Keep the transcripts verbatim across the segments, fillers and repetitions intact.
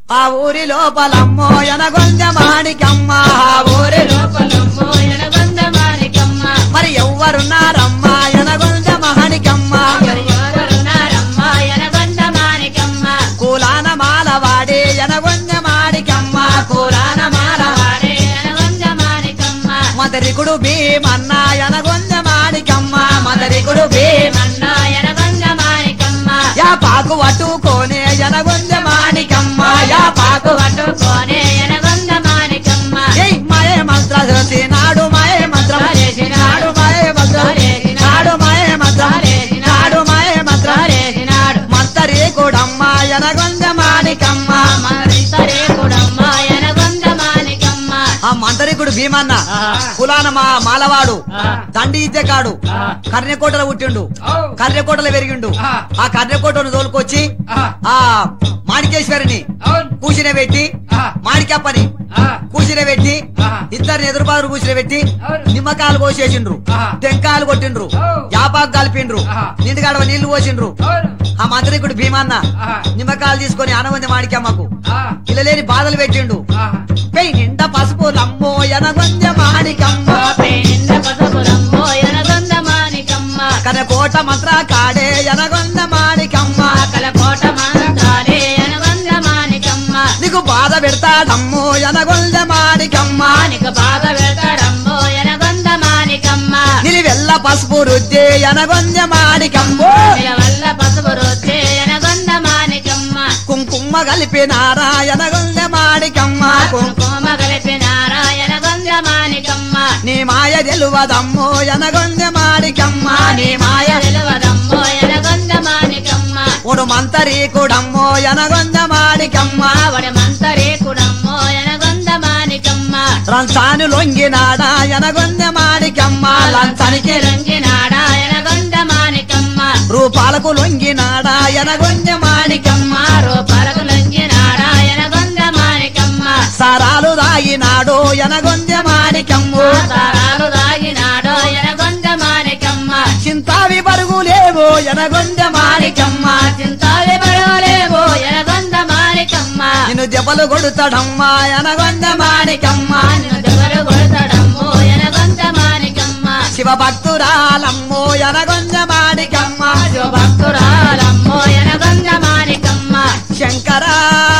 ఆ ఊరి లోపలమ్మో ఎనగొంద మాణికమ్మ ఆ ఊరి లోపలమ్మో ఎనగొంద మాణికమ్మ మరి ఎవ్వరున్నారమ్మా ఎనగొంద మాణికమ్మ మరి ఎవరున్నారమ్మా ఎనగొంద మాణికమ్మ కులాన మాలవాడే ఎనగొంద మాణికమ్మ కులాన మాలవాడే ఎనగొంద మాణికమ్మ మదరికుడు భీమన్న ఎనగొంద మాణికమ్మ మదరికుడు భీమన్న ఎనగొంద మాణికమ్మ యా పాకు పట్టుకోనే ఎనగొంద మాణికమ్మ యా పాకు పట్టుకోనే ఎనగొంద మాణికమ్మ ఏయ్ మాయే మంత్ర నాడు మాయే మంత్రం నాడు మాయే మంత్రం నాడు మాయే మంత్రం నాడు మాయే మంత్రం నాడు మంతరీకుడమ్మ ఎనగొంద మాణికమ్మ మంతరే కూడమ్మ ఎనగొంద మాణికమ్మ ఆ మంతరీకుడు భీమన్న కులాన మా మాలవాడు దండి ఇద్దెకాడు కర్ణకోటలో పుట్టిండు కర్ణకోటలో పెరిగిండు ఆ కర్ణకోటను తోలుకొచ్చి ఆ మాణికేశ్వరిని కూసిన పెట్టి మాణికప్పని కూసిన పెట్టి ఇద్దరిని ఎదురుబారు కూసిన పెట్టి నిమ్మకాయలు పోసేసిండ్రు టెంకాయలు కొట్టిండ్రు యాపాకు కలిపిండ్రు నిండుగాడవ నీళ్లు పోసిండ్రు ఆ మంత్రికుడు భీమన్న నిమ్మకాయలు తీసుకొని ఆనవంది మాణికమ్మకు ఇలా లేని బాధలు పెట్టిండు పెయి నిండా పసుపు లమ్మో ఎనగొంద మాణికమ్మ నింద పసపురమ్మో ఎనగొంద మాణికమ్మ కనకోట మంత్ర కాడే ఎనగొంద మాణికమ్మ కలకోట మంత్రాలే ఎనగొంద మాణికమ్మ నీకు బాధ పెడతాడమ్మో ఎనగొంద మాణికమ్మ నీకు బాధ పెడతాడమ్మో ఎనగొంద మాణికమ్మ నిలివెల్ల పసుపు రుద్దే ఎనగొంద మాణికమ్మో వల్ల పసుపు రొచ్చే ఎనగొంద మాణికమ్మ కుంకుమ కలిపి నారాయణగొంద మాణికమ్మ కుంకుమ కలిపి నారాయణగొంద మాణికమ్మ నీ మాయ తెలువదమ్మో ఎనగొంద మాణికమ్మ నీ మాయ తెలువదమ్మో ఎనగొంద మాణికమ్మ ఒడు మంతరీకుడమ్మో ఎనగొంద మాణికమ్మ వడి మంతరే కుడమ్మో ఎనగొంద మాణికమ్మ రంసాను లొంగినాడా ఎనగొంద మాణికమ్మ లంచానికి రంగినాడా ఎనగొంద మాణికమ్మ రూపాలకు లొంగినాడా ఎనగొంద మాణికమ్మ రూపాలకు లంగినాడా ఎనగొంద మాణికమ్మ సారాలు దాగినాడు ఎనగొంద మాణికమ్మ సారాలు దాగినాడో ఎనగొంద మాణికమ్మ చింతావి పరుగులేవో ఎనగొంద మాణికమ్మ చింతాలి పడవలేవో ఎనగొంద మాణికమ్మ నిన్ను దెబ్బలు కొడుతాడమ్మా ఎనగొంద మాణికమ్మ నిన్ను దెబ్బలు కొడతాడమ్మో ఎనగొంద మాణికమ్మ శివ భక్తురాలమ్మో ఎనగొంద మాణికమ్మ భక్తురాలమ్మో ఎనగొంద మాణికమ్మ శంకరా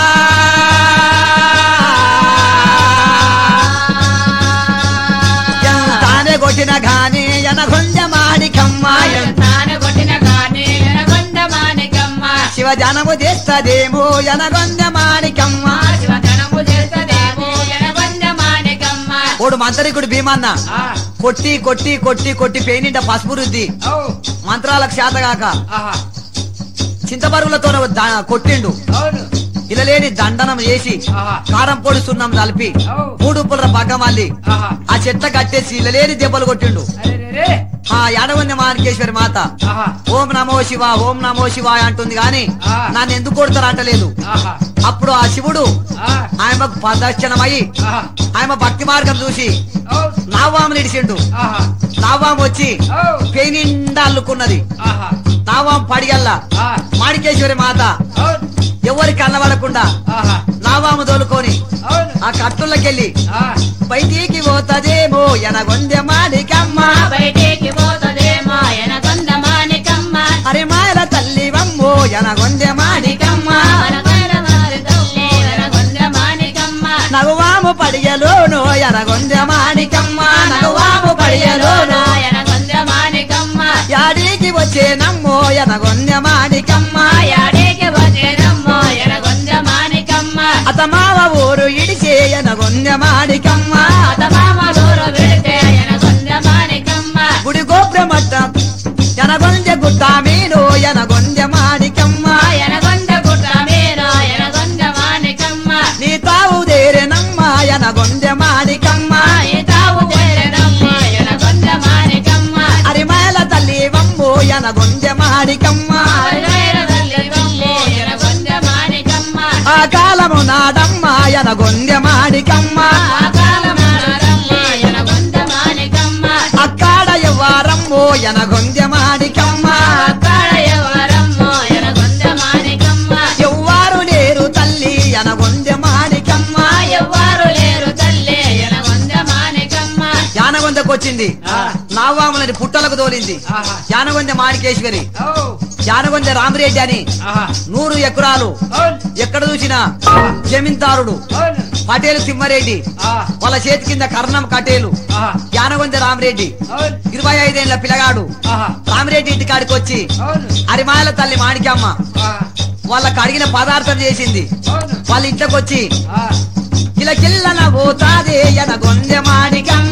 తానే కొట్టిన గాని ఎనగొంద మాణికమ్మ తాను కొట్టిన గాని ఎనగొంద మాణికమ్మ శివ జనము చేస్తదేమో ఎనగొంద మాణికమ్మ శివధనము చేస్తదేమో ఎనగొంద మాణికమ్మ ఓడు మంత్రికుడు భీమన్న కొట్టి కొట్టి కొట్టి కొట్టి పేనింట పసుపు రుద్ది మంత్రాలకు శాతగాక చింతపరుగులతో కొట్టిండు ఇలా లేని దండనం చేసి కారం పొడి సున్నం కలిపి మూడు పుల్లర పగ్గమల్లి ఆ చెట్ల కట్టేసి ఇలా లేని దెబ్బలు కొట్టిండు ఆ యాడవంది మాణికేశ్వరి మాత ఓం నమో శివ ఓం నమో శివ అంటుంది గాని నన్ను ఎందుకు కొడతారు అంటలేదు అప్పుడు ఆ శివుడు ఆయనకు ప్రదర్శనమై ఆయన భక్తి మార్గం చూసి నావాము నిడిచిండు నావాము వచ్చి పేనిండా అల్లుకున్నది నావాము పడిగల్లా మాణికేశ్వరి మాత ఎవరికి అన్నబడకుండా నావాము తోలుకొని ఆ కట్టులకెళ్ళి బయటికి పోతదేమో ఎనగొందె మాణికమ్మ బయటికి పోతదేమో ఎనగొంద మాణికమ్మ అరే మాయల తల్లివమ్మో ఎనగొందె మాణికమ్మ ఎనగొంద మాణికమ్మ ఎనగొంద మాణికమ్మ నగువాము పడియలోనో ఎనగొందె మాణికమ్మ నగువాము పడియలోనో ఎనగొంద మాణికమ్మ యాడికి వచ్చేనమ్మో ఎనగొందె మాణికమ్మ యాడికి వచ్చేనమ్మో ఎనగొంద మాణికమ్మ అతమావ ఊరు ఇడిచే ఎనగొందె మాణికమ్మ అతమామ దూర పెడితే ఎనగొంద మాణికమ్మ గుడి గోపురమట్ట ఎనగొందె గుట్ట మీను ఎనగొందె మాణికమ్మ ఎనగొంద గుట్ట మీరో ఎనగొంద మాణికమ్మ నీ తావు దేరెనమ్మ ఎనగొందె మాణికమ్మ ఈ తావు చేరనమ్మ ఎనగొంద మాణికమ్మ అరిమాల తల్లి వమ్మో ఎనగొందె మాణికమ్మ ఎనగొంద మాణికమ్మ ఆ కాలము నాడమ్మ ఎనగొందె మాణికమ్మ ఎనగొంద మాణికమ్మ అక్కడ ఎవ్వారమ్మో ఎనగొందె మాణికమ్మ అక్కడ ఎవరమ్మో ఎనగొంద మాణికమ్మ ఎవ్వారు లేరు తల్లి ఎనగొందె వచ్చింది నావాములని పుట్టలకు తోలింది యానగొందె మాణికేశ్వరి యానగొందె రామిరెడ్డి అని నూరు ఎకరాలు ఎక్కడ చూసినా జమీందారుడు పటేలు సింహారెడ్డి వాళ్ళ చేతి కింద కర్ణం కటేలు యానగొందె రామిరెడ్డి ఇరవై ఐదేళ్ల పిల్లగాడు రామిరెడ్డి ఇంటికాడికి వచ్చి అరిమాయల తల్లి మాణికమ్మ వాళ్ళకి అడిగిన పదార్థం చేసింది వాళ్ళ ఇంట్లోకి వచ్చి కిల కిల్ల నవ్వుతాదే యనగొందె మాణికమ్మ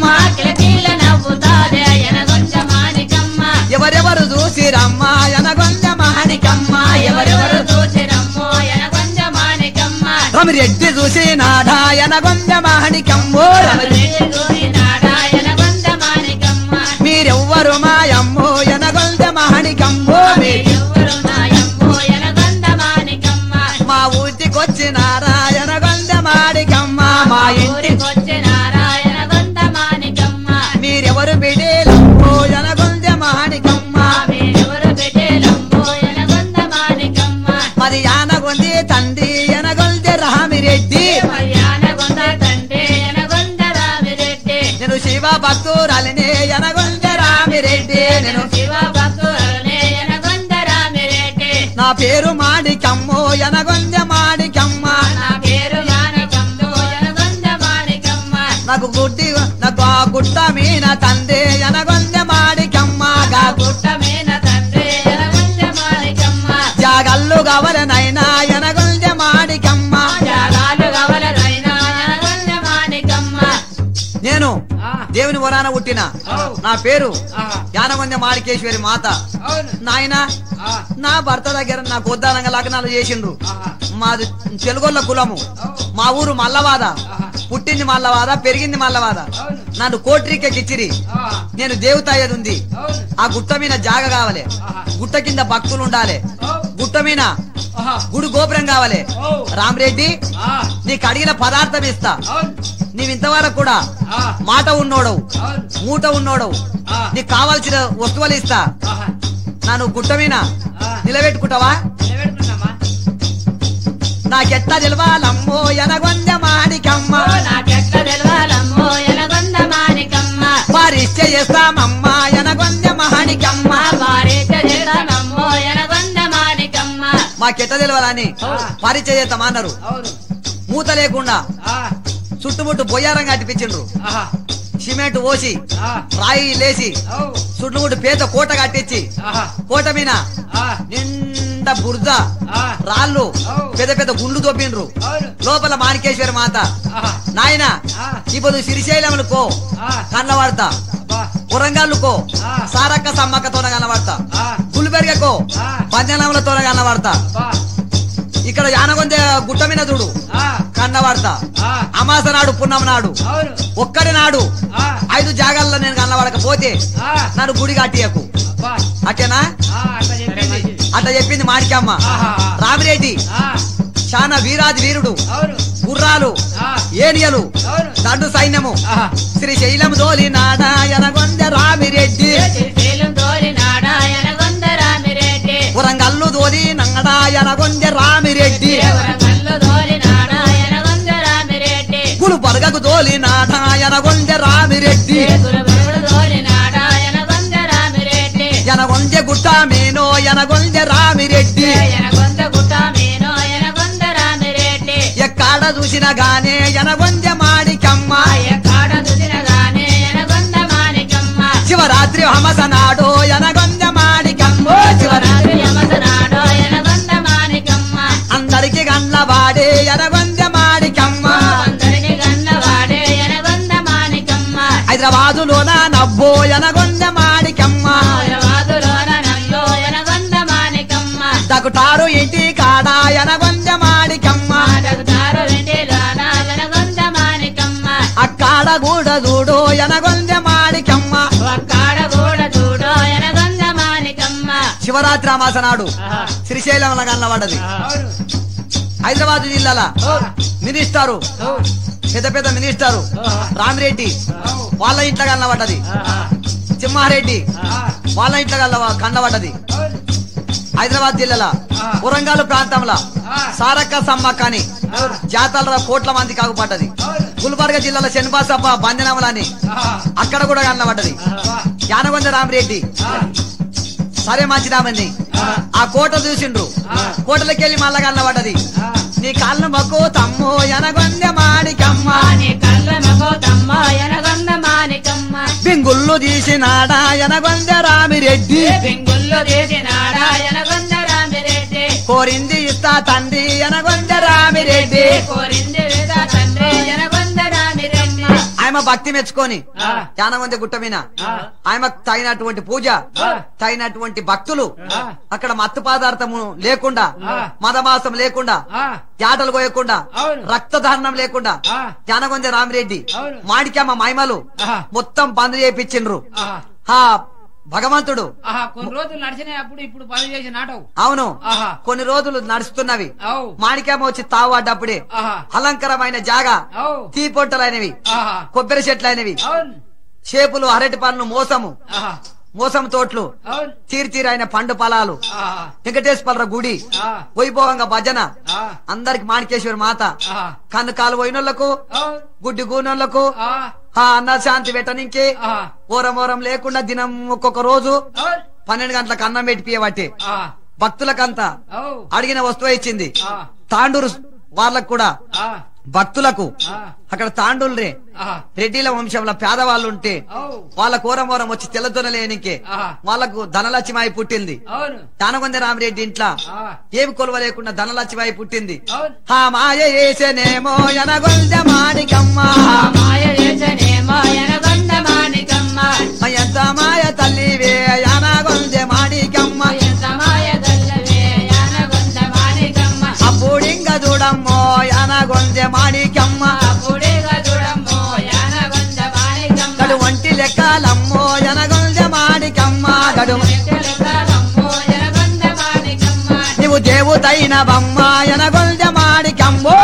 ఎవరెవరు చూసిరమ్మ యనగొందె మాణికమ్మ ఎవరెవరు రమిరెడ్డి చూసినాడా యనగొందె మాణికమ్మో మీరెవ్వరు మాయమ్మో యనగొందె మాణికమ్మో మా ఊటికొచ్చినారా యనగొందె మాణికమ్మ మా ఇంటికొచ్చినారాయణగొందమానికమ్మ మీరెవరు బిడేలమ్మో యనగొందె మాణికమ్మ మరి యానగొంది తండ్రి యనగొందె రామిరెడ్డి నేను శివ భక్తురాలినే యనగొందె రామిరెడ్డి నేను నా పేరు మాణికమ్మో యనగొందె మాణికమ్మ నాకు గుడ్డి నాకు ఆ గుట్ట మీన తండ్రి యనగొందె మాణికమ్మ జాగల్లు గవలనైనా యనగొందె మాణికమ్మ నేను దేవుని వరాన పుట్టిన నా పేరు యానగొందె మాణికేశ్వరి మాత నాయన నా భర్త దగ్గర నాకు ఉద్దానంగా లగ్నాలు చేసిండ్రు మాది తెలుగొల్ల కులము మా ఊరు మల్లవాద పుట్టింది మల్లవాద పెరిగింది మల్లవాద నన్ను కోట్రికెక్కిచ్చిరి నేను దేవత అయ్యేది ఉంది ఆ గుట్ట మీద జాగ కావాలి గుట్ట కింద భక్తులు ఉండాలి గుట్ట మీద గుడి గోపురం కావాలి రామిరెడ్డి నీకు అడిగిన పదార్థం ఇస్తా నీవింతవరకు కూడా మాట ఉన్నోడవు మూట ఉన్నోడవు నీకు కావాల్సిన వస్తువులు ఇస్తా నన్ను గుట్ట మీద నిలబెట్టుకుంటావా నాకెట్ట తెలవాలమ్మో యనగొందె మాణికమ్మ పరిచయ చేస్తామమ్మ యనగొందె మాణికమ్మ మాకెట్ట తెలవాలని పరిచయ చేస్తామన్నారు మూత లేకుండా చుట్టుముట్టు బొయ్యారం కట్టిపించిండ్రు సిమెంట్ పోసి రాయి లేసి చుట్టుముట్టు పేద కోట కట్టించి కోట మీద నిండా బురద రాళ్ళు పెద్ద పెద్ద గుండ్లు తోపిండ్రు లోపల మాణికేశ్వరి మాత నాయన ఇప్పుడు శ్రీశైలములకో కన్నవాడతా పురంగాళ్ళకో సారక్క సమ్మక్కతో కనబడతా గుల్బెర్గకో పంజనాములతో కనబడతా ఇక్కడ యానగొందె గుట్ట మీద చూడు కన్నవాడతా అమాస నాడు పున్నం నాడు ఒక్కడి నాడు ఐదు జాగాల్లో నేను కన్నవాడకపోతే నన్ను గుడి కట్టియకు అట్టేనా అట్లా చెప్పింది మాణికమ్మ రామిరెడ్డి చాలా వీరాది వీరుడు గుర్రాలు ఏనియలు దండు సైన్యము శ్రీశైలం దోలి నాడా యనగొందె రామిరెడ్డి వరంగల్లు దోలి నంగడా యనగొందె రామిరెడ్డి గులు బరగకు దోలి నాడా యనగొందె రామిరెడ్డి యనగొందె గుట్ట మీనో యనగొందె రామిరెడ్డి ఎక్కడ చూసినా గానే యనగొందె మాణికమ్మ శివరాత్రి హమస నాడో యనగొందె మాణికమ్మ అందరికి గండ్ల వాడే యనగొందె మాణికమ్మ హైదరాబాదులోన నవ్వో యనగొందె మాణికమ్మ దకుటారు ఇంటి కాడ యనగొందె మాణికమ్మ అక్కడ కూడా చూడో యనగొందె మాణికమ్మ శివరాత్రి అమాస నాడు శ్రీశైలం కన్నబడ్డది హైదరాబాద్ జిల్లాల మినిస్టరు పెద్ద పెద్ద మినిస్టరు రామిరెడ్డి వాళ్ళ ఇంట్లో కన్నబడ్డది సింహారెడ్డి వాళ్ళ ఇంట్లో కన్నబడ్డది హైదరాబాద్ జిల్లాల వరంగల్ ప్రాంతంలో సారక్క సమ్మక్క అని జాతరలో కోట్ల మంది కాగుపడ్డది. గుల్బర్గా జిల్లాలో శనిబాసప్ప బంధనములని అక్కడ కూడా కనబడ్డది. యానగొంద రామిరెడ్డి సరే మంచిదామని ఆ కోట చూసిండ్రు. కోటలకి వెళ్ళి మళ్ళా కనబడ్డది. నీ కళ్ళు మకో తమ్మో యనగొందె మాడికమ్మ, బింగుళ్ళు తీసినాడా యనగొందె రామిరెడ్డి, కోరింది ఇస్తా తండ్రి యనగొందె రామిరెడ్డి. ఆయమ భక్తి మెచ్చుకొని యానగొందె గుట్ట మీద ఆయమకు తగినటువంటి పూజ, తగినటువంటి భక్తులు, అక్కడ మత్తు పదార్థము లేకుండా, మదమాసం లేకుండా, యాటలు కోయకుండా, రక్తదానం లేకుండా యానగొందె రామిరెడ్డి మాడికమ్మ మహిమలు మొత్తం బంద్ చేయించిండ్రు. హా భగవంతుడు కొన్ని రోజులు నడిచినాయి. అప్పుడు ఇప్పుడు పని చేసి నాటవు. అవును, కొన్ని రోజులు నడుస్తున్నవి. మాణిక్యమ్మ వచ్చి తావాడ్డప్పుడే అలంకరమైన జాగా, టీ పొట్టలైనవి, కొబ్బరి చెట్లైనవి, చేపులు, అరటి పండ్లు, మోసము మోసం తోట్లు, తీర్తీరైన పండు పొలాలు, వెంకటేశ్వర గుడి, వైభవంగా భజన, అందరికి మాణికేశ్వరి మాత, కన్ను కాలు పోయినోళ్లకు, గుడ్డి గూనోళ్లకు అన్న శాంతి పెట్టనికి ఓరం లేకుండా దినం ఒక్కొక్క రోజు పన్నెండు గంటలకు అన్నం పెట్టిపియబట్టి భక్తులకంతా అడిగిన వస్తువు ఇచ్చింది. తాండూరు వాళ్ళకు కూడా భక్తులకు అక్కడ తాండూలే రెడ్డిల వంశంలో పేదవాళ్ళు ఉంటే వాళ్ళ కోరమోరం వచ్చి తెల్లదొనలేనికే వాళ్ళకు ధనలక్ష్మి పుట్టింది. యానగొందె రామిరెడ్డి ఇంట్లో ఏమి కొలువ లేకుండా ధనలక్ష్మి పుట్టింది. హా మాయ వేసేనేమో యనగొందె మాడికమ్మ, ఎంత మాయ తల్లివే యనగొందె మాడికమ్మ, అప్పుడింగ చూడమ్మో యనగొందె మాడికమ్మ, గడు వంటి లెక్కలమ్మో యనగొందె మాడికమ్మ, గడు నువ్వు దేవుతైన బమ్మ యనగొందె మాడికమ్మో,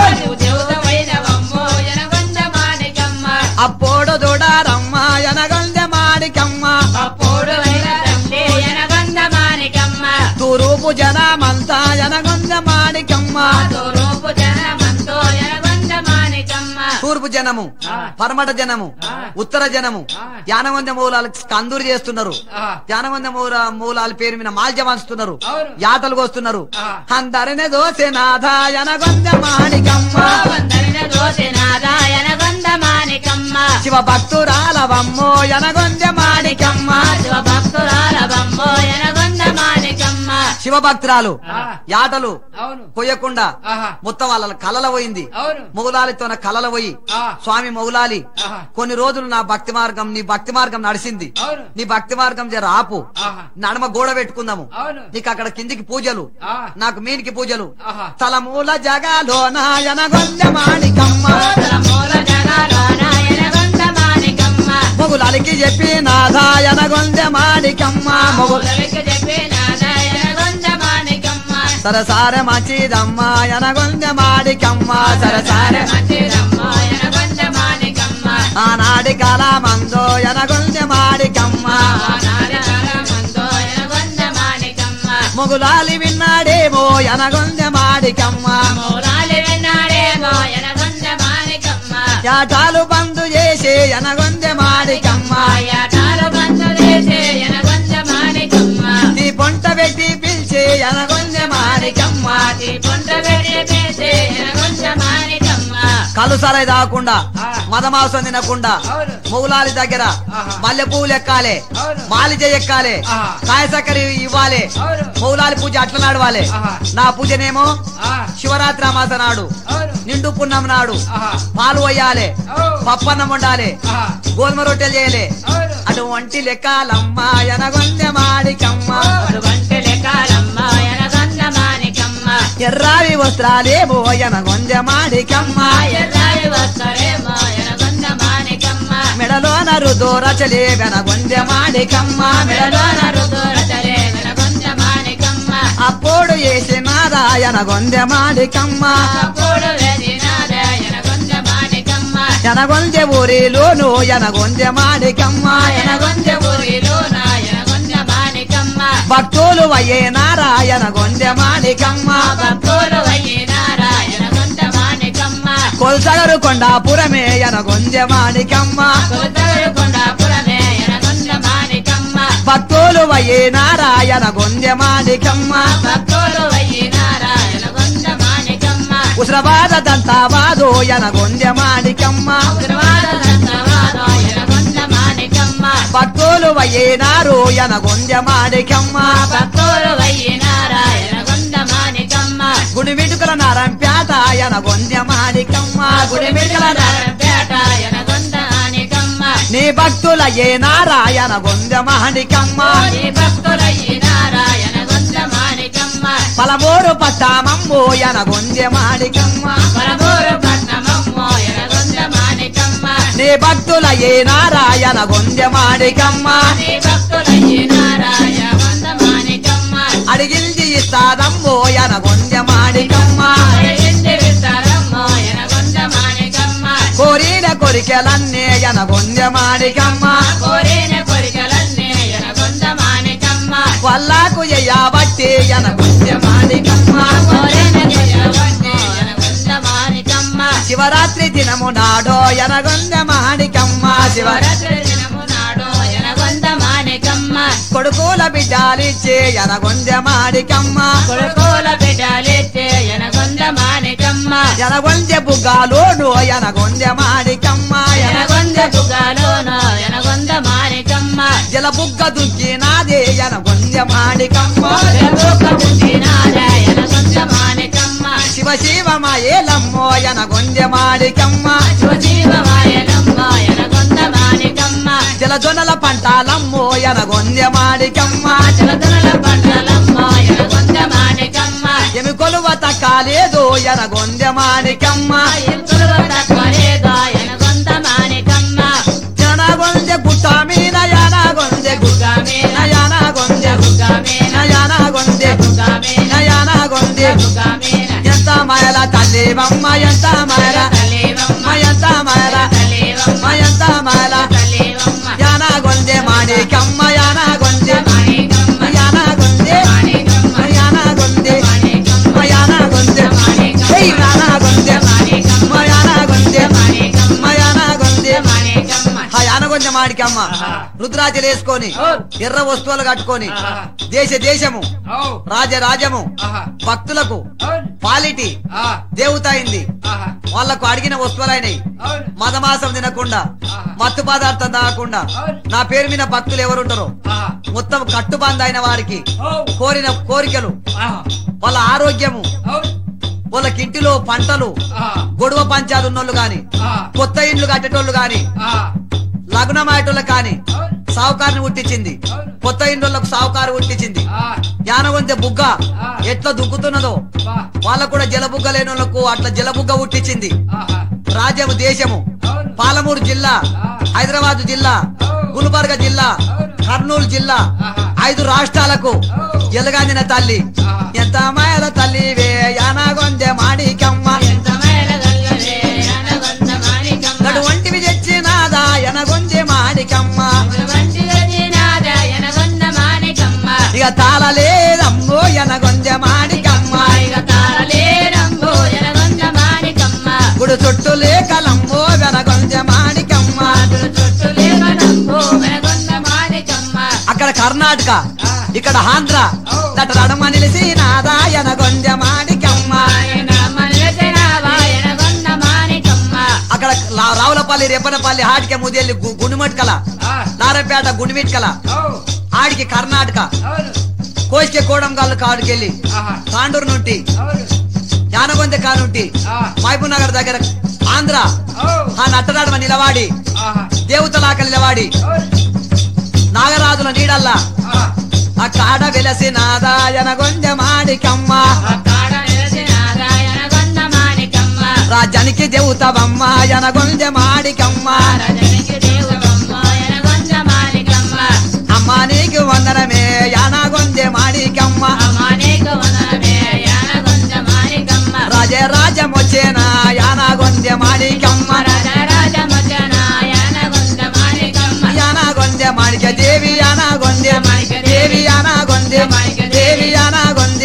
అప్పుడు దూడారమ్మ యనగొందె మాడికమ్మ, తూరూపు జనమంతా యనగొందె మాడికమ్మ, తూర్పు జనము, పరమట జనము, ఉత్తర జనము యానగొందె మూలాలు కందూరు చేస్తున్నారు. యానగొందె మూల మూలాల పేరు మీద మాల్జ వంచుతున్నారు, యాటలు కోస్తున్నారు. అందరినే దోసెనాథ యనగొందె మాడికమ్మ, శివ భక్తురాలవమ్మో యనగొందె మాడికమ్మ, శివ భక్తురాలు యాటలు కొయ్యకుండా మొత్తం వాళ్ళ కలల పోయింది. మొగులాలితో కలల పోయి స్వామి మొగులాలి కొన్ని రోజులు నా భక్తి మార్గం నీ భక్తి మార్గం నడిచింది, నీ భక్తి మార్గం జర ఆపు, నడమ గోడ పెట్టుకుందాము, నీకు అక్కడ కిందికి పూజలు, నాకు మీనికి పూజలు. తలమూల జగాలోన యనగొందె మాడికమ్మ, మొగులాలికి చెప్పి నాథా యనగొందె మాడికమ్మ, సరసార మంచిదమ్మ యనగొందె మాడికమ్మ, సరసార ఆనాడి కాలమందో యనగొందె మాడికమ్మ, మొగులాలి విన్నాడేమో యనగొందె మాడికమ్మ, యాటాలు బంధు చేసే యనగొందె మాడికమ్మ, నీ పొంట పెట్టి పిలిచే యనగొందె మాడికమ్మ, కలు సరై దాకుండా మదమాసం తినకుండా మొగులాలి దగ్గర మల్లె పువ్వులు ఎక్కాలి, మాలిజ ఎక్కాలి, కాయసక్కరి ఇవ్వాలి, మొగులాలి పూజ అట్లా నడవాలి. నా పూజనేమో శివరాత్రి అమాస నాడు, నిండు పున్నం నాడు పాలు పోయాలి, పప్పన్నం వండాలి, గోధుమ రొట్టెలు చేయాలి. అటువంటి లెక్కాలమ్మ యనగొందె మాడికమ్మ, ఎర్రావి వస్త్రాలేమో యనగొందె మాడికమ్మ, మెడలో నరు దూరచలే యనగొందె మాడికమ్మ, అప్పుడు వేసినాదా యనగొందె మాడికమ్మ, యనగొందె ఊరిలోను యనగొందె మాడికమ్మ, భక్తులు అయ్యే నారాయణ గొంజ మాణికమ్మ భక్తులు వయ్యి నారాయణ గొంద మాణికమ్మ కొల్సగరు కొండాపురమే యన గొంజ మాణికమ్మ కొత్తూరు కొండాపురమే ఎన గొంద మాణికమ్మ భక్తులు అయ్యే నారాయణ గొంజ మాణికమ్మ భక్తులు వయ్యి నారాయణ గొంద మాణికమ్మ ఉస్రబాద దంతాబాదో యన గొంజ మాణికమ్మ ఉగ్రవాద దంతవాదో ఎన గొంద మాణికమ్మ భక్తులు అయ్యే నారు యన గొంజ మాణికమ్మ భక్తులు వయ్యి నారాయణ గొంద మాణికమ్మ గుడి మిటుకల నారంపేట యన గొంజ మాణికమ్మ గుడి మిటుకల నారం- పేట ఎన గొంద మాణికమ్మ నీ భక్తులయ్యే నారాయణ గొంజ మాణికమ్మ నీ భక్తులయ్యి నారాయణ గొంద మాణికమ్మ పలమూరు పట్టామమ్మో యన గొంజ మాణికమ్మ పరమూరు పట్నమమ్మో ఎన గొంద మాణికమ్మ నీ భక్తులయ్యే నారాయణ గొంజ మాణికమ్మ నీ భక్తులయ్యి నారాయణ గొంద మాణికమ్మ అడిగింది ఇస్తాదమ్మో యన గొంజ మాణికమ్మ అరవింద విస్తారమ్మో ఎన గొంద మాణికమ్మ కోరిన కొరికెలన్నే యన గొంజ మాణికమ్మ కోరిన కోరికలన్నీ ఎన గొంద మాణికమ్మ వల్లాకు ఎయ్యబట్టి యన గొంజ మాణికమ్మ కోరిన జయవన్నీ ఎన గొంద మాణికమ్మ శివరాత్రి దినము నాడో యన గొంజ మాణికమ్మ శివ శివరాత్రి దినము నాడు ఎన గొంద మాణికమ్మ కొడుకుల బిడ్డాలిచ్చే యన గొంజ మాణికమ్మ కొడుకోల బిడ్డలెత్తే ఎన గొంద మాణికమ్మ యన గొంజ బుగ్గాలోను యన గొంజ మాణికమ్మ ఎన యన గొంద బుగాలోన ఎన గొంద మాణికమ్మ జల బుగ్గ దుగ్గినాదే యన గొంజ మాణికమ్మ జలబుక్క దుద్దినాద ఎన గొంద మాణికమ్మ శివ శివమయేలమ్మో యన గొంజ మాణికమ్మ శివజీవమాయనమ్మ ఎన గొంద మాణికమ్మ జల జొన్నల పంటాలమ్మో యన గొంజ మాణికమ్మ జలదనల పంటలమ్మ ఎన గొంద మాణికమ్మ ఎమి కొలువ తక్కాలేదో యన గొంజ మాణికమ్మ ఎత్తులువ తక్కువలేదో ఎన గొంద మాణికమ్మ జన గొంజ గుట్ట మీద యన గొంజ గుట్ట గుగామేన యన గొంజ గుగామేన యన గొంజ గుగామేన యన గొంజ గుగామేన ఎంత మాయల తల్లివమ్మ ఎంత మాయల తలేవమ్మ ఎంత మాయల తలేవమ్మ ఎంత మాయల తలేవమ్మ యాన గొంజె మాణికమ్మ యాన గొంజె మాణికమ్మ యాన గొంజె మాణికమ్మ యాన గొంజె మాణికమ్మ యాన గొంజె హే యాన గొంజె మాణికమ్మ యాన గొంజె మాణికమ్మ యాన గొంజె మాణికమ్మ ఆ యాన గొంజె మాణికమ్మ ఆహా. రుద్రాచలు వేసుకొని ఓ. ఎర్ర వస్తువులు కట్టుకొని ఆహా. దేశ దేశము అవు రాజ రాజము ఆహా భక్తులకు అవును పాలిటి ఆ దేవత అయింది ఆహా వాళ్లకు అడిగిన వస్తువులైనయి అవును మదమాసం తినకుండా ఆహా. మత్తు పదార్థం తాగకుండా అవును. నా పేరు మీద భక్తులు ఎవరుంటారో ఆహా మొత్తం కట్టుబంద్ అయిన వారికి అవు కోరిన కోరికలు ఆహా వాళ్ళ ఆరోగ్యము అవును వాళ్ళకి ఇంటిలో పంటలు ఆహా గొడవ పంచాలు ఉన్నోళ్ళు గాని ఆహా కొత్త ఇండ్లు కట్టేటోళ్ళు గాని ఆహా లగ్నమాయటోళ్ళకి కాని అవును సావుకారిని పుట్టించింది అవును కొత్త ఇండ్లకు సావుకారు పుట్టించింది ఆహా యానగొంతె బుగ్గ ఆ. ఎట్లా దుక్కుతున్నదో బా వాళ్ళకు కూడా జలబుగ్గ లేని వాళ్ళకు అట్లా జలబుగ్గ పుట్టించింది ఆహా రాజ్యము దేశము అవును పాలమూరు జిల్లా ఆ. హైదరాబాద్ జిల్లా అవును. గుల్బర్గ జిల్లా అవును. కర్నూలు జిల్లా ఆహా. ఐదు రాష్ట్రాలకు అవును. ఎలుగాందిన తల్లి ఆహా. ఎంత మాయల తల్లివే యానగొందె మాణికమ్మ ఎంత మేళగల్లలే ఎన గొంద మాణికమ్మ నడువంటివి తెచ్చినాదా యనగొంజె మాణికమ్మ వంటిగా దినాద ఎన గొంద మాణికమ్మ ఇక తాళలేదమ్మో యనగొంజె మాణికమ్మ ఇక తాళలేరంబో ఎన గొంద మాణికమ్మ గుడి చుట్టూ లేకలమ్మో యనగొంజె మాణికమ్మ అతడు చుట్టూ లేవనంబో ఎన గొంద మాణికమ్మ అక్కడ కర్ణాటక ఇక్కడ ఆంధ్ర దట నడుమ నిలిసి నాదా యనగొంజె మాణికమ్మ ఆయన మల్లెతనావా ఎన గొంద మాణికమ్మ అక్కడ లా- రావులపల్లి రేపనపల్లి ఆడికి ముదేలి గుండుమట్కల ఆ నారపేట గుండిమిట్కల అవు ఆడికి కర్ణాటక అవును కోసికే కోడంగాళ్ళు కాడికెళ్ళి ఆహా తాండూరు నుండి అవును యానగొందె కానుంటి ఆ మహబూబ్ నగర్ దగ్గర ఆంధ్ర అవు ఆ నట్టనాడమ నిలవాడి ఆహా దేవతలాక నిలవాడి అవును నాగరాజుల నీడల్లా ఆహా ఆ కాడ వెలసి నాదాయనగొంజ మాణికమ్మ అక్కడ నిలచినాదా ఎన గొంద మాణికమ్మ రాజ్యానికి దేవతవమ్మ యనగొంజ మాణికమ్మ రజనికి దేవుడమ్మ ఎన గొంద మాణికమ్మ అమ్మ నీకు వందనమే యానగొంజె మాణికమ్మ అమానేక వదనమే ఎన గొంద మాణికమ్మ రాజే రాజమొచ్చేనా యానగొంజె మాణికమ్మ రాజ రాజ మజన ఎన గొంద మాణికమ్మ యానగొంజె మాణిక దేవి యానగొంజె మాణిక దేవి యానగొంజె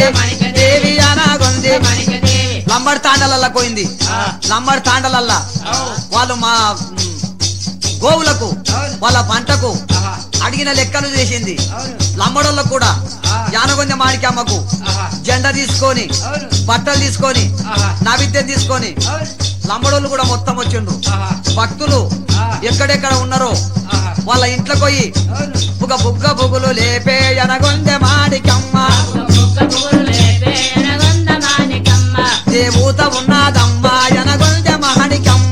దేవి అనగొంది లంబడి తాండలల్లా పోయింది లంబడి తాండలల్లా వాళ్ళు మా గోవులకు వాళ్ళ పంటకు అడిగిన లెక్కలు చేసింది లంబడోళ్ళకు కూడా యానగొంద మాణిక్యమ్మకు జెండా తీసుకొని బట్టలు తీసుకొని నైవేద్యం తీసుకొని లంబడోళ్ళు కూడా మొత్తం వచ్చిండ్రు భక్తులు ఎక్కడెక్కడ ఉన్నారో వాళ్ళ ఇంట్లోకి పోయి ఒక బుగ్గ బుగ్గులు లేపే యనగొంద మాణిక్యమ్మ దేవూత ఉన్నదమ్మా యనగొంద మాణిక్యమ్మ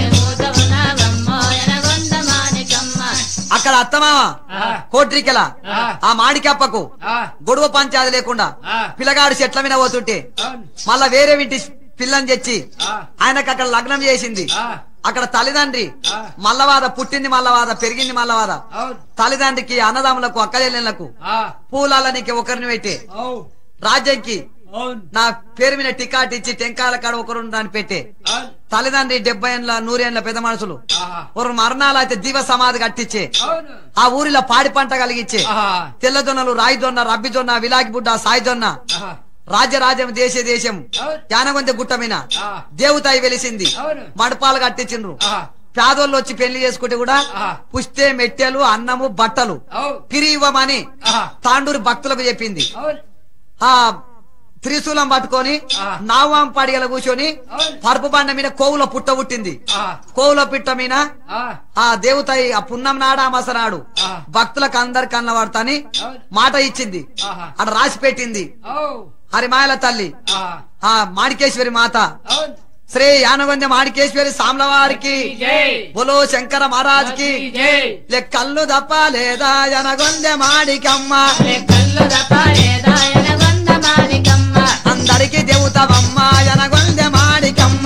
అక్కడ అత్తమామ కోట్రికెల ఆ మాడికప్పకు గొడవ పంచాది లేకుండా పిల్లగాడు చెట్ల మీద పోతుంటే మళ్ళా వేరే ఇంటి పిల్లని తెచ్చి ఆయనకు అక్కడ లగ్నం చేసింది అక్కడ తల్లిదండ్రి మల్లవాద పుట్టింది మల్లవాద పెరిగింది మల్లవాద తల్లిదండ్రికి అన్నదమ్ములకు అక్కజెల్లెళ్లకు పూలాలనికి ఒకరిని పెట్టి రాజ్యంకి నా పేరు మీద టికాట్ ఇచ్చి టెంకాయల కాడ ఒకరు దాన్ని పెట్టే తల్లిదండ్రి డెబ్బై ఏళ్ళ నూరేళ్ల పెద్ద మనుషులు ఒకరు మరణాలు అయితే దీవ సమాధి కట్టించే ఆ ఊరిలో పాడి పంట కలిగించే తెల్లదొన్నలు రాయి దొన్న రబ్బి జొన్న విలాకి బుడ్డ సాయి జొన్న రాజ్యరాజ్యం దేశ దేశం యానగొంద గుట్ట మీద దేవతాయి వెలిసింది మడపాలు కట్టించిండ్రు పేదోళ్ళు వచ్చి పెళ్లి చేసుకుంటే కూడా పుష్టే మెట్టెలు అన్నము బట్టలు పిరి ఇవ్వమని తాండూరు భక్తులకు చెప్పింది ఆ త్రిశూలం పట్టుకొని నావాం పడిగల కూర్చొని పరుపు బండ మీద కోవుల పుట్ట పుట్టింది కోవుల పిట్ట మీద ఆ దేవతాయి ఆ పున్నం నాడు అమసనాడు భక్తులకు అందరి కన్న పడతాని మాట ఇచ్చింది అక్కడ రాసి పెట్టింది హరిమాయల తల్లి ఆ మాణికేశ్వరి మాత శ్రీ యానగొంద మాణికేశ్వరి సామ్లవారికి బోలో శంకర మహారాజ్ కి లెక్కల్లు తప్ప లేదా యనగొంద మాణిక్యమ్మ అందరికి దేవతవమ్మ యనగొంద మాణిక్యమ్మ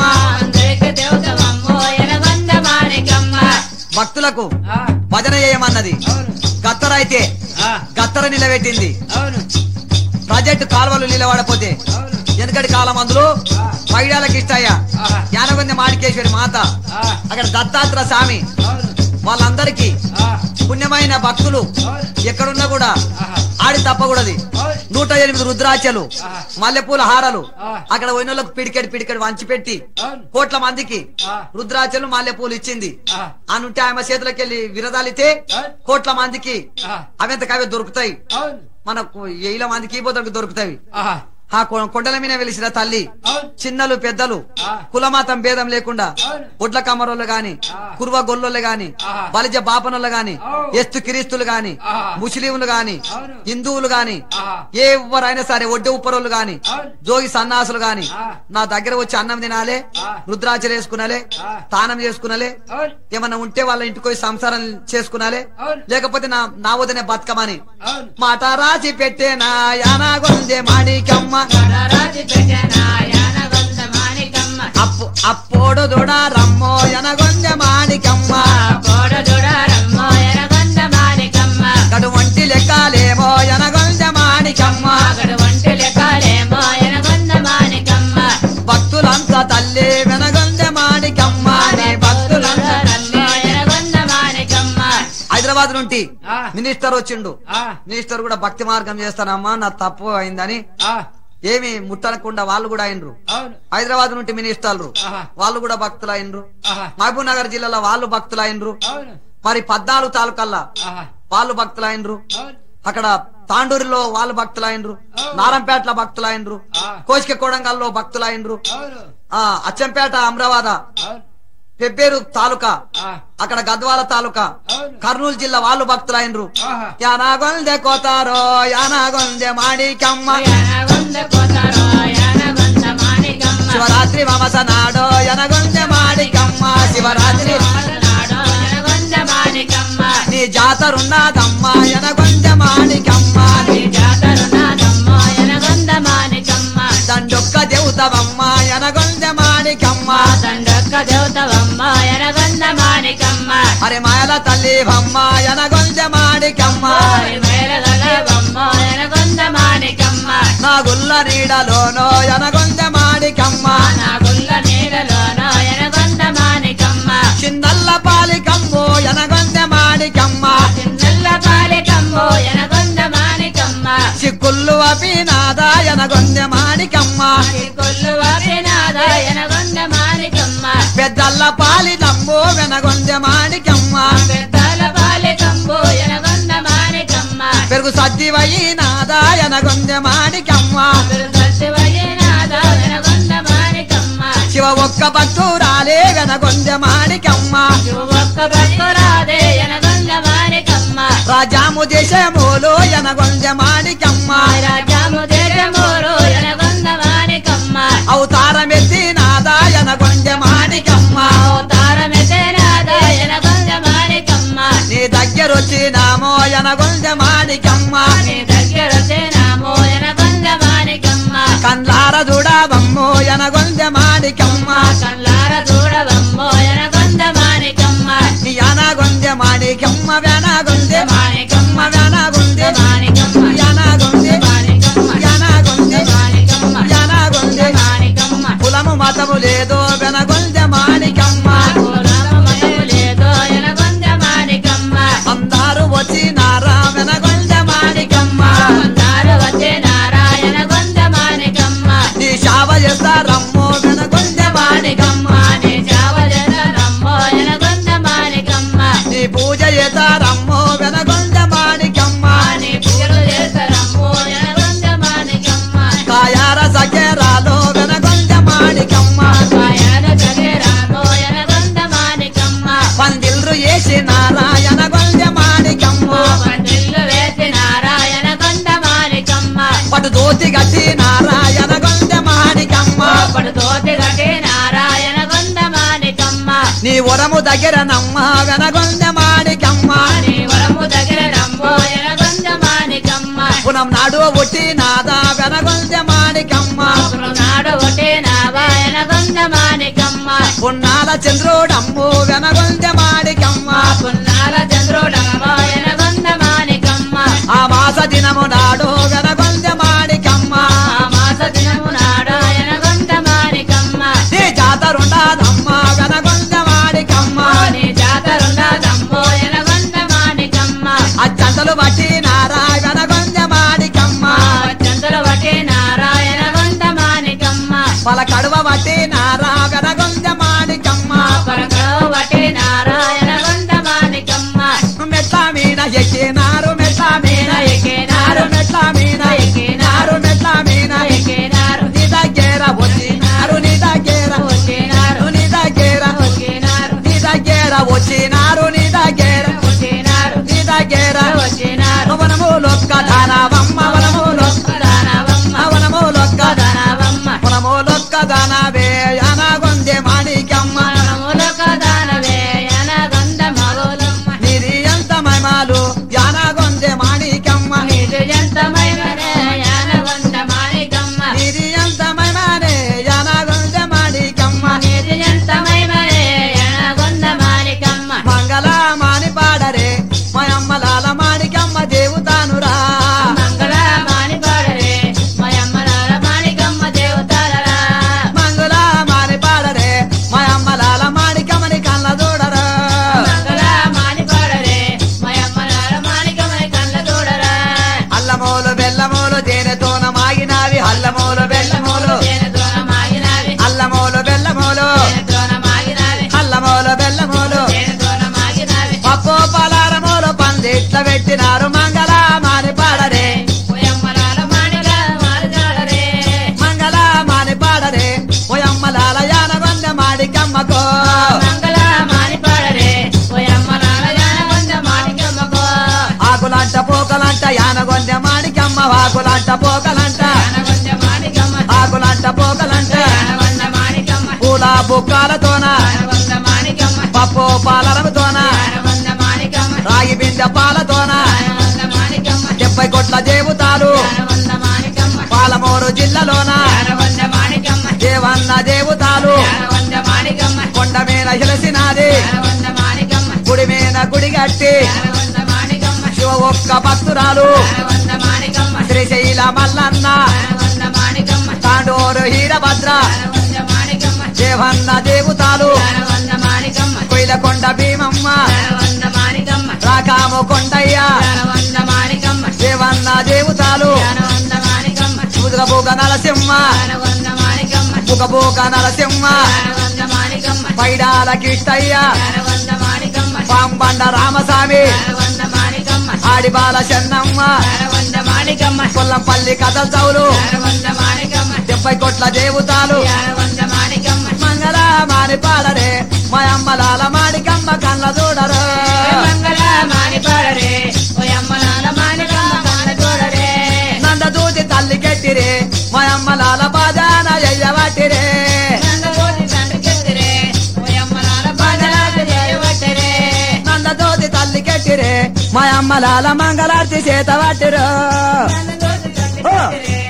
భక్తులకు భజన చేయమన్నది గత్తర అయితే గత్తర నిలబెట్టింది ప్రాజెక్టు కాలువలు నిలబడపోతే వెనకటి కాలం అందులో పైడాలకు ఇష్టాయ యానగొంద మాణికేశ్వరి మాత అక్కడ దత్తాత్ర స్వామి వాళ్ళందరికీ పుణ్యమైన భక్తులు ఎక్కడున్నా కూడా ఆడి తప్పకూడదు నూట ఎనిమిది రుద్రాచలు మల్లెపూల హారాలు అక్కడ పోయినోళ్ళకు పిడికెడు పిడికెడు వంచి పెట్టి కోట్ల మందికి రుద్రాచలు మల్లెపూలు ఇచ్చింది అనుంటే ఆమె చేతులకెళ్లి విరదాలితే కోట్ల మందికి అవంతకవే దొరుకుతాయి మనకు ఏళ్ళ మందికి ఇవ్వదొరికి దొరుకుతాయి ఆ కొండల మీద వెలిసిన తల్లి చిన్నలు పెద్దలు కులమాతం భేదం లేకుండా ఒడ్ల కమరోళ్ళు గాని కుర్వ గొల్లోళ్ళు గాని బలిజ బాపనోళ్ళు గాని ఎస్తు కిరీస్తులు గాని ముస్లింలు గాని హిందువులు గాని ఎవరైనా సరే ఒడ్డె ఉప్పరోళ్ళు గాని జోగి సన్నాసులు గాని నా దగ్గర వచ్చి అన్నం తినాలే రుద్రాచలు వేసుకునాలే తానం చేసుకునాలే ఏమన్నా ఉంటే వాళ్ళ ఇంటికి పోయి సంసారం చేసుకునాలే లేకపోతే నా నా వదనే బతుకమని మాట రాసి పెట్టేనా యానగొంద మాణిక్యమ్మ అప్పు అప్పుడు దొడ రమ్మో యనగొంద మాణిక్యమ్మ గడు వంటి లెక్కలేమో యనగొంద మాణిక్యమ్మ భక్తులంతా తల్లి యనగొంద మాణిక్యమ్మ భక్తులంతా హైదరాబాద్ నుండి మినిస్టర్ వచ్చిండు మినిస్టర్ కూడా భక్తి మార్గం చేస్తానమ్మా నా తప్పు అయిందని ఏమి ముట్టనకుండా వాళ్ళు కూడా అయినరు హైదరాబాద్ నుండి మినిస్టర్లు వాళ్ళు కూడా భక్తులు అయినరు మహబూబ్ నగర్ జిల్లాలో వాళ్ళు భక్తులు అయినరు మరి పద్నాలుగు తాలూకల్లా వాళ్ళు భక్తులు అయినరు అక్కడ తాండూరులో వాళ్ళు భక్తులు అయినరు నారంపేటలో భక్తులు అయినరు కోసిక కొడంగల్లో భక్తులు అయినరు ఆ అచ్చంపేట అమరావాద పెబ్బేరు తాలూకా అక్కడ గద్వాల తాలూకా కర్నూలు జిల్లా వాళ్ళు భక్తులైనరు యానగొంద కోతారో యానగొంద మాణిక్యమ్మ శివరాత్రి మమస నాడో యనగొంద మాణిక్యమ్మ శివరాత్రి నీ జాతరున్నదమ్మ యనగొంద మాణిక్యమ్మ దండొక్క దేవతవమ్మ యనగొంద మాణిక్యమ్మ అరే మాయల తల్లి బొమ్మ యనగొంద మాణిక్యమ్మ నా గుల్ల నీడలోనో యనగొంద మాణిక్యమ్మ చిన్నల్ల పాలికమ్మో యనగొంద మాణిక్యమ్మ చిక్కుళ్ళు అపి నాదా యనగొంద కొల్లు వాపినాద ఎనగొంద మాణికమ్మ పెద్దల్ల పాలి తంబో వెనగొందె మాణికమ్మ పెద్దల బాలికంబు ఎనగొంద మాణికమ్మ పెరుగు సత్తివయి నాదా ఎనగొందె మాణికమ్మ సత్యవయ్యనాద ఎనగొంద మాణికమ్మ శివ ఒక్క భక్తురాలే వెనగొందె మాణికమ్మ ఒక్క భక్తురాదే ఎనగొంద మాణికమ్మ రాజాము దేశములో ఎనగొందె మాణికమ్మ రాజాము దేశములో ఎనగొంద మాణికమ్మ అవతారమెత్తి నాదా ఎనగొందె మాణికమ్మ అవతారమెతనాద ఎనగొంద మాణికమ్మ నీ దగ్గరొచ్చినామో ఎనగొందె మాణికమ్మ నీ దగ్గర చేనామో ఎనగొంద మాణికమ్మ కండ్లార చూడవమ్మో ఎనగొందె మాణికమ్మ కల్లార చూడవమ్మో ఎనగొంద మాణికమ్మ నీ అనగొందె మాణికమ్మ వెనగొందె మాణికమ్మ వెనగొందె మాణికమ్మ ఎనగొందె మాణికమ్మ ఎనగొందె మాణికమ్మ ఎనగొందె మాణికమ్మ కులము మతము లేదో వెనగొందె మాణికమ్మ కులము లేదో ఎనగొంద మాణికమ్మ అందరూ వచ్చినారా వెనగొందె మాణికమ్మ అందరు వచ్చే నారాయణ గొంద మాణికమ్మ నీ శావ చేస్తారమ్మో వెనగొందె మాణికమ్మ నీ చావజనమ్మో ఎనగొంద మాణికమ్మ నీ పూజ చేస్తారమ్మో వెనగొందె మాణికమ్మ నీ పూజలు చేస్తారమ్మో ఎనగొంద మాణికమ్మ కాయార సకేరాలో వెనగొందె మాణికమ్మ కాయాన జగరామో ఎనగొంద మాణికమ్మ పందిల్రు వేసి నారాయణగొందె మాణికమ్మ పందిళ్ళు వేసి నారాయణ గొంద మాణికమ్మ పటు దోతి గట్టి నారాయణగొందె మాణికమ్మ పడు తోటి గటే నారాయణ గొంద మాణికమ్మ నీ వరము దగ్గర నమ్మ వెనగొందె మాణికమ్మ నీ వరము దగ్గర రమ్మో ఎనగొంద మాణికమ్మ పునం నాడు ఒట్టి నాదా వెనగొందె మాణికమ్మ నాడు ఒకటే నారాయణ గొంద మాణికమ్మ పున్నాల చంద్రుడమ్ము వెనగొందె మాణికమ్మ పున్నాల చంద్రుడమ్మో ఎనగొంద మాణికమ్మ ఆ మాస దినము నాడు వెనగొందె మాణికమ్మ ఆ మాస దినము నాడు ఎనగొంద మాణికమ్మ నీ జాతరుండదమ్మ వెనగొందె మాణికమ్మ నీ జాతరుండదమ్మో ఎనగొంద మాణికమ్మ అచ్చంతలు బట్టి నారాయణగొందె మాణికమ్మ చంద్రుల వటే నారాయణ గొంద మాణికమ్మ పల కడువ బట్టి నారాయణగొందె మాణికమ్మ పరకో వటే నారాయణ గొంద మాణికమ్మ మెట్ల మీన ఎక్కినారు మెట్ల మీన ఎక్కినారు, మెట్ల మీన ఎక్కినారు, మెట్ల మీన ఎక్కినారు, నీ దగ్గర వచ్చినారు నీ దగ్గర వచ్చినారు, నీ దగ్గర వచ్చినారు, నీ దగ్గర వచ్చినారు నీ దగ్గర వచ్చినారు, నీ దగ్గర వచ్చినారు. వనములొక్క దానవమ్మ వనములొక్క దానవమ్మ, వనములొక్క దానవమ్మ, వనములొక్క దానవే అనగొందె మాణికమ్మ మనములొక దానవే ఎనగొంద మగోలమ్మ. నీది ఎంత మహిమాలు యానగొందె మాణికమ్మ నీదు ఎంత మహిమనే ఎనగొంద మాణికమ్మ. నీది ఎంత మహిమానే యానగొందె మాణికమ్మ నీదు ఎంత మహిమనే ఎనగొంద మాణికమ్మ. మంగళ మాని పాడరే మయమ్మలాల మాణికమ్మ దేవుతానురా మంగళ మాని పాడరే మయమ్మలాల మాణికమ్మ దేవతాలరా. మంగళ మాని పాడరే మయమ్మలాల మాణికమ్మని కళ్ళ చూడరా మంగళ మాని పాడరే మయమ్మలాల మాణికమ్మని కళ్ళ చూడరా. అల్లమూలు బెల్లమూలు తేనెతోన మాగినావి అల్లమూలు బెల్లమూలు తేనెతోన మాగినావి, అల్లమూలు బెల్లమూలు తేనెతోన మాగినావి, అల్లమూలు బెల్లమూలు తేనెతోన మాగినావి. పప్పు పలారమూలు పందిట్ల పెట్టినారు మంగళ మాని పాడరే మయమ్మలాల మాణిక మారజాడరే. మంగళ మాని పాడరే ఓయమ్మలాల యానగొందె మాణికమ్మకో మంగళ మాని పాడరే మయమ్మలాల యానగొంద మాణికమ్మకో. ఆకులంట పోకలంట యానగొందె మాణికమ్మ ఆకులంట పోకలంట యానగొంద మాణికమ్మ, ఆకులంట పోకలంట యానగొంద మాణికమ్మ, పూల బుక్కాలతోన యానగొంద మాణికమ్మ, పప్పు పాలరముతోన యానగొంద మాణికమ్మ, రాగి బిందె పాలతోన యానగొంద మాణికమ్మ, డెబ్బై కొట్ల దేవతాలు యానగొంద మాణికమ్మ, పాలమూరు జిల్లాలోన యానగొంద మాణికమ్మ, దేవన్న దేవతాలు యానగొంద మాణికమ్మ, కొండ మీద హిలసినాది యానగొంద మాణికమ్మ, గుడి మీద గుడి కట్టి యానగొంద మాణికమ్మ, శివ ఒక్క భక్తురాలు యానగొంద మాణికమ్మ, శ్రీశైల మల్లన్న యానగొంద మాణికమ్మ, తాండూరు హీరభద్ర యానగొంద మాణికమ్మ, దేవన్న దేవతాలు యానగొంద మాణికమ్మ, కొయిలకొండ భీమమ్మ యానగొంద మాణికమ్మ, రాకాము కొండయ్య యానగొంద మాణికమ్మ, దేవన్న దేవతాలు యానగొంద మాణికమ్మ, ముదుగబోగ నరసింహ యానగొంద పుగబోక నరసింహ పైడాల కిష్టయ్య పాంబండ రామస్వామి ఆడిబాల చెన్నమ్మ కొల్లంపల్లి కథల చౌలు డెబ్బై కోట్ల దేవతాలు మంగళ మాని పాడరే మా అమ్మలాల మాణికమ్మ కళ్ళ చూడరు నంద దూతి తల్లి కెట్టిరే మా అమ్మలాల బాజాన ఎయ్యవట్టిరే నంద దూతి తల్లి కెట్టిరే మా అమ్మలాల మంగళార్తి చేత పట్టిరు